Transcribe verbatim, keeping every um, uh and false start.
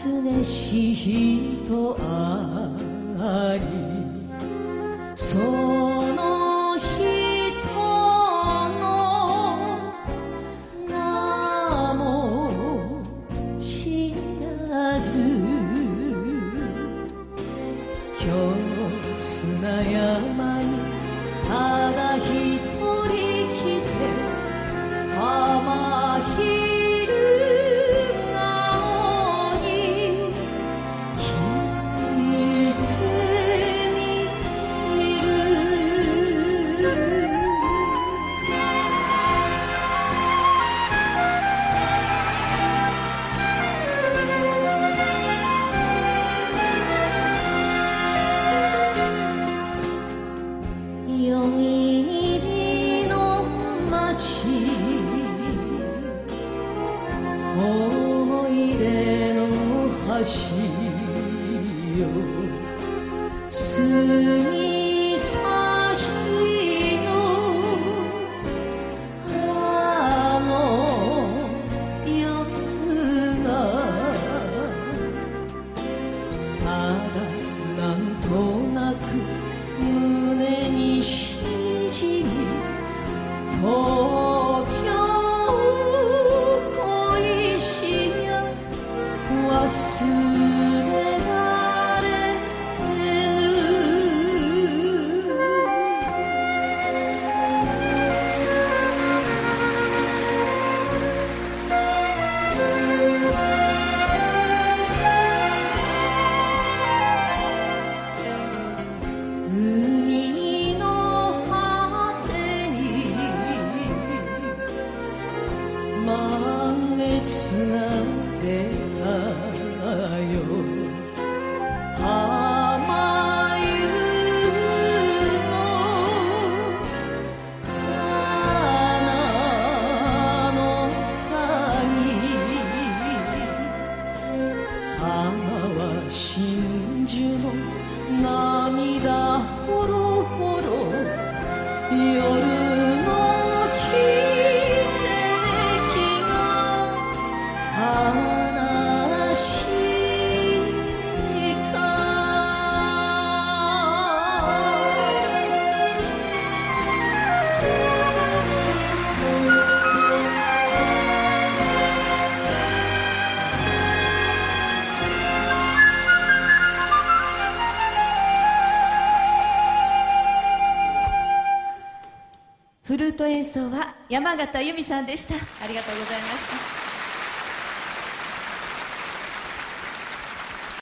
煩しい人あり、その人の名も知らず、今日砂山にただ一人来て、浜昼顔に聞いてみる。夜霧の街、思い出の橋よ、過ぎた日のあの夜が、ただなんとなく胸にしみじみ、東京恋しや忘れられぬ。海の果てに満月が出たよ、浜湯の花の影、雨は真珠の涙ほろほろ、夜の汽笛が悲しいか。 フルート演奏は山形由美さんでした。ありがとうございました。